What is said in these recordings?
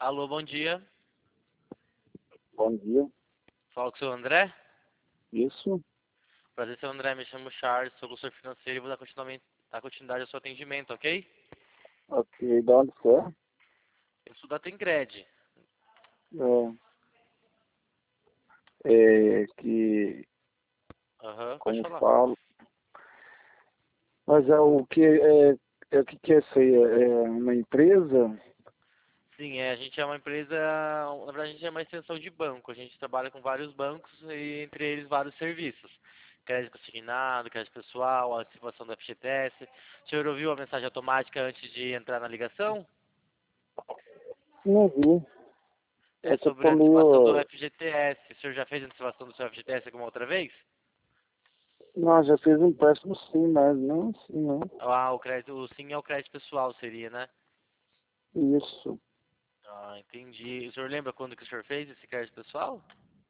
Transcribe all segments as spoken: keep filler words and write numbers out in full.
Alô, bom dia. Bom dia. Fala com o seu André. Isso? Prazer, seu André. Me chamo Charles, sou consultor financeiro e vou dar continuamente, dar continuidade ao seu atendimento, ok? Ok, de onde você é? Eu sou da Tencred. É, é que, Aham, pode como falar. falo, mas é o que é, é o que que é isso aí? É é uma empresa? Sim, é, a gente é uma empresa, na verdade a gente é uma extensão de banco. A gente trabalha com vários bancos e entre eles vários serviços. Crédito consignado, crédito pessoal, antecipação do F G T S. O senhor ouviu a mensagem automática antes de entrar na ligação? Não vi. É É que eu sobre tô a antecipação do meio... F G T S. O senhor já fez a antecipação do seu F G T S alguma outra vez? Não, já fiz um empréstimo sim, mas não assim, não. Ah, o crédito, o sim é o crédito pessoal, seria, né? Isso. Ah, entendi. O senhor lembra quando que o senhor fez esse crédito pessoal?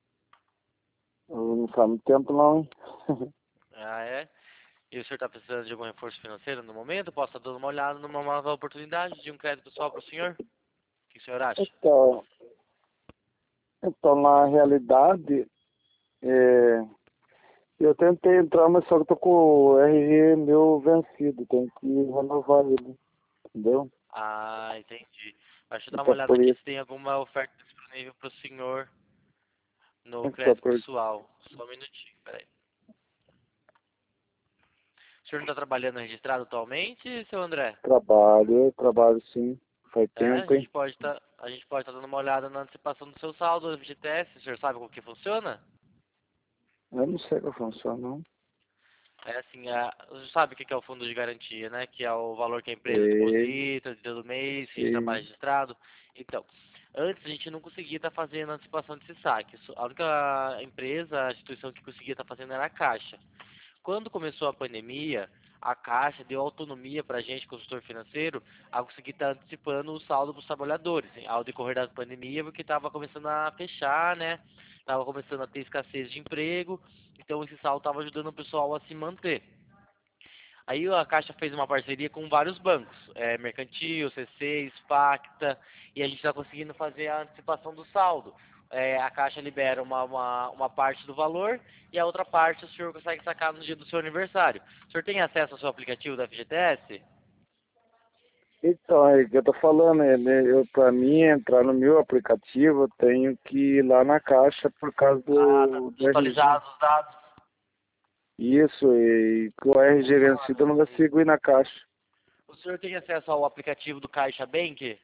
Eu não faz muito tempo não, hein? Ah, é? E o senhor está precisando de algum reforço financeiro no momento? Posso estar dando uma olhada numa nova oportunidade de um crédito pessoal para o senhor? O que o senhor acha? Então, então na realidade, é, eu tentei entrar, mas só que eu tô com o R G meu vencido, tenho que renovar ele, entendeu? Ah, entendi. Deixa eu dar uma Então olhada por aqui isso, se tem alguma oferta disponível para o senhor no então crédito por pessoal. Só um minutinho, peraí. O senhor não está trabalhando registrado atualmente, seu André? trabalho, trabalho sim, faz É, a tempo, hein? gente pode estar, a gente pode estar dando uma olhada na antecipação do seu saldo do F G T S. O senhor sabe como que funciona? Eu não sei como funciona, não. É assim, a, você sabe o que que é o fundo de garantia, né? Que é o valor que a empresa Sei, deposita todo mês, que a gente trabalha sei. registrado. Então, antes a gente não conseguia estar fazendo a antecipação desse saque. Só- A única empresa, a instituição que conseguia estar fazendo era a Caixa. Quando começou a pandemia, a Caixa deu autonomia para a gente, consultor financeiro, a conseguir estar antecipando o saldo para os trabalhadores, hein, ao decorrer da pandemia, porque estava começando a fechar, né? Estava começando a ter escassez de emprego, então esse saldo estava ajudando o pessoal a se manter. Aí a Caixa fez uma parceria com vários bancos, é, Mercantil, C C, Spacta, e a gente está conseguindo fazer a antecipação do saldo. É, a Caixa libera uma, uma, uma parte do valor e a outra parte o senhor consegue sacar no dia do seu aniversário. O senhor tem acesso ao seu aplicativo da F G T S? Então, é o que eu tô falando, é, né, eu, pra mim entrar no meu aplicativo, eu tenho que ir lá na caixa por causa Ah, tá do, do R G. atualizados os dados. Isso, e com o R G vencido eu não consigo ir na caixa. O senhor tem acesso ao aplicativo do Caixa Bank?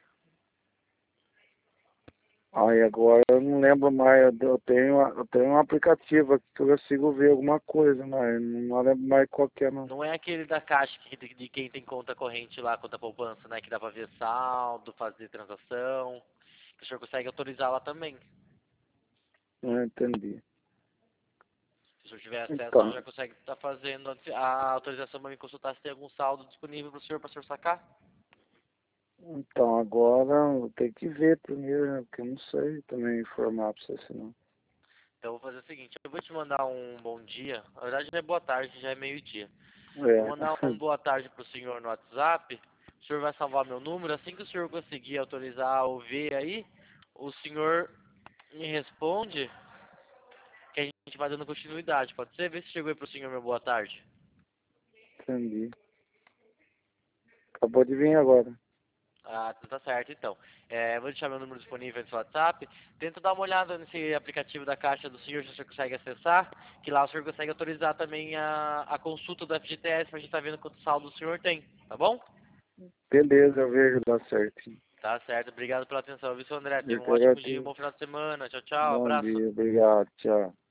Aí agora eu não lembro mais, eu eu tenho, eu tenho um aplicativo aqui que eu consigo ver alguma coisa, mas não lembro mais qual que é, não. Não é aquele da Caixa que, de, de quem tem conta corrente lá, conta poupança, né? Que dá pra ver saldo, fazer transação. Que o senhor consegue autorizar lá também. Não entendi. Se o senhor tiver acesso, o senhor Então, já consegue estar fazendo a autorização para me consultar se tem algum saldo disponível para o senhor, para o senhor sacar. então agora eu tenho que ver primeiro, né, porque eu não sei também informar pra você, senão. Então eu vou fazer o seguinte, eu vou te mandar um bom dia. Na verdade já é boa tarde, já é meio-dia. Vou É, mandar um boa tarde para o senhor no WhatsApp. O senhor vai salvar meu número. Assim que o senhor conseguir autorizar ou ver aí, o senhor me responde que a gente vai dando continuidade. Pode ser? Vê se chegou aí para o senhor meu boa tarde. entendi. Acabou de vir agora. Ah, tá certo então. É, vou deixar meu número disponível no seu WhatsApp. Tenta dar uma olhada nesse aplicativo da Caixa do senhor, se o senhor consegue acessar, que lá o senhor consegue autorizar também a, a consulta do F G T S pra gente estar vendo quanto saldo o senhor tem, tá bom? Beleza, eu vejo lá certinho. Tá certo, obrigado pela atenção, viu, seu André? Tenha Eu um que ótimo dia, um agradeço. bom final de semana. Tchau, tchau, Bom abraço. dia, obrigado, tchau.